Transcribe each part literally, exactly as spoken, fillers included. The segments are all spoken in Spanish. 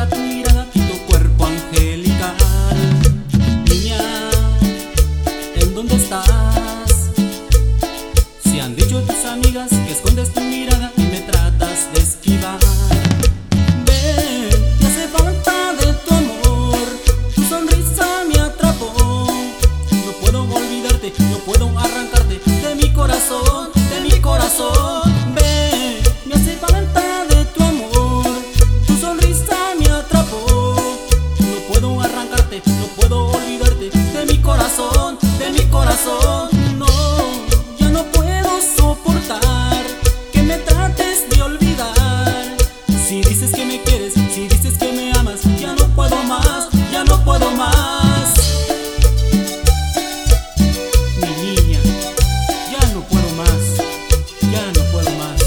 falta tu mirada y tu cuerpo angelical. Niña, ¿en dónde estás? Si han dicho tus amigas que escondes tu mirada y me tratas de esquivar. Ven, me hace falta de tu amor, tu sonrisa me atrapó. No puedo olvidarte, no puedo arrancarte de mi corazón, de mi corazón. Ven, me hace falta de tu amor, tu sonrisa me atrapó. No puedo arrancarte, no puedo olvidarte de mi corazón, de mi corazón. No, ya no puedo soportar que me trates de olvidar. Si dices que me quieres, si dices que me amas, ya no puedo más, ya no puedo más. Mi niña, ya no puedo más, ya no puedo más.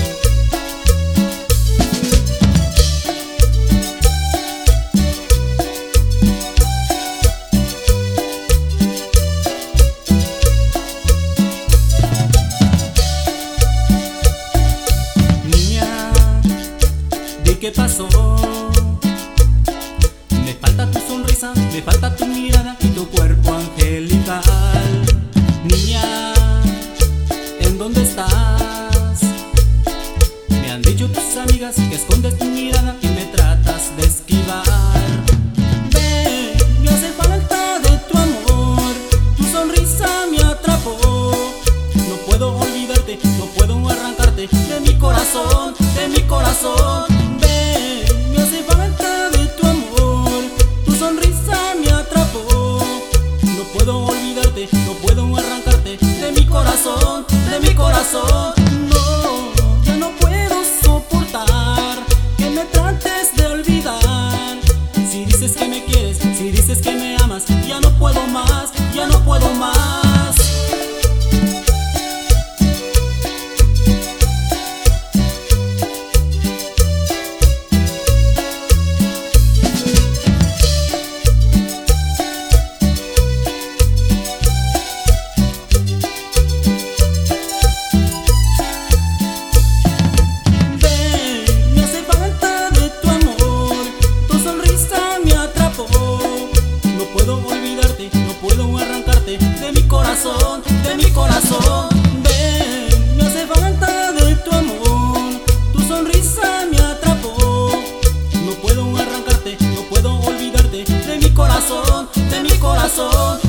Niña, ¿de qué pasó? Me falta tu sonrisa, me falta tu mirada y tu cuerpo angelical. Niña, ¿en dónde estás? Me han dicho tus amigas que escondes tu mirada y me tratas de esquivar. Ven, me hace falta de tu amor, tu sonrisa me atrapó. No puedo olvidarte, no puedo arrancarte de mi corazón, de mi corazón. Ven, me hace falta de tu amor, tu sonrisa me atrapó. No puedo olvidarte, no puedo arrancarte de mi corazón, de mi corazón. No, ya no puedo soportar que me trates de olvidar. Si dices que me quieres, si dices que me amas, ya no puedo más, ya no puedo más. De mi corazón, de mi corazón. Ven, me hace falta de tu amor, tu sonrisa me atrapó. No puedo arrancarte, no puedo olvidarte de mi corazón, de mi corazón.